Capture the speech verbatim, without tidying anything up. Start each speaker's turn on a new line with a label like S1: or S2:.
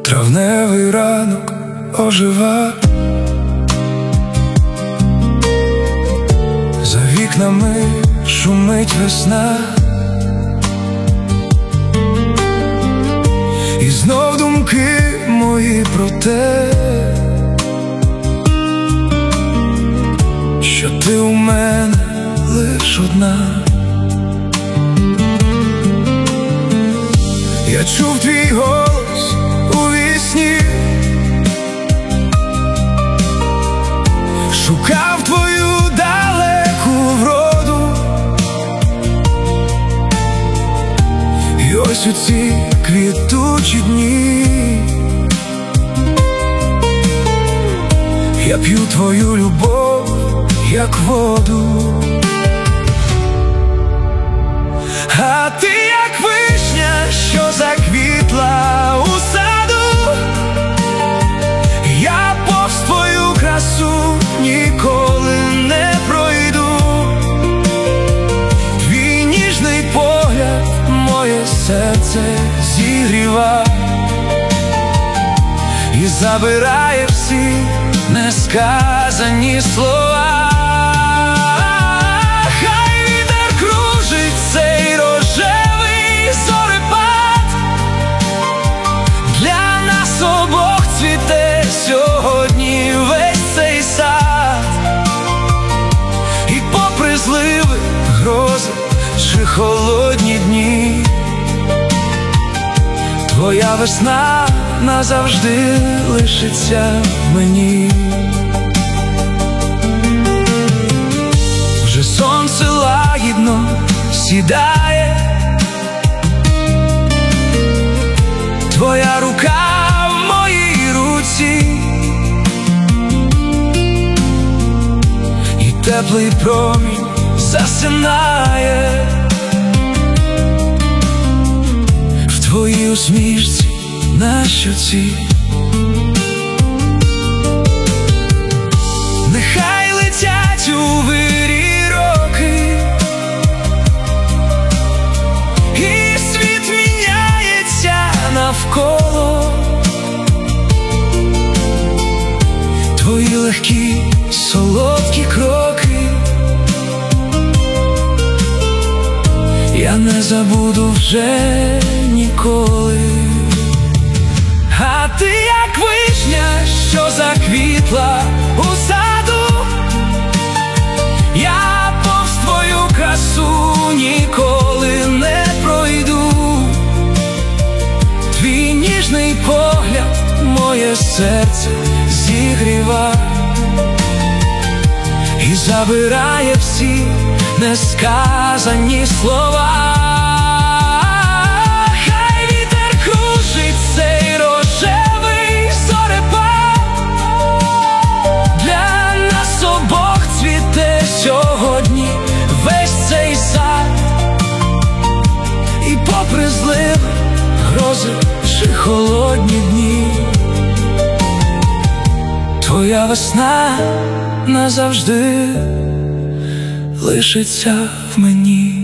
S1: Травневий ранок ожива, за вікнами шумить весна, і знов думки мої про те, що ти у мене лиш одна. Я чув твій голос у вісні, шукав твою далеку вроду, і ось у ці квітучі дні я п'ю твою любов, як воду. А ти як вишня, що заквітла у саду, я повз твою красу ніколи не пройду. Твій ніжний погляд моє серце зігріва і забирає всі несказані слова. Сьогодні весь цей сад, і попри зливи, грози чи холодні дні, твоя весна назавжди лишиться в мені. Вже сонце лагідно сідає, твоя рука в моїй руці, теплий промінь засинає в твоїй усмішці на щоці. Нехай летять у вирі роки, і світ міняється навколо, твої легкі солодкі кроки я не забуду вже ніколи. А ти як вишня, що заквітла у саду, я повз твою красу ніколи не пройду. Твій ніжний погляд моє серце зігріва і забирає всі несказані слова. Хай вітер кружить цей рожевий зорепад, для нас обох цвіте сьогодні весь цей сад, і попри зливи, грози чи холодні дні, твоя весна назавжди лишиться в мені.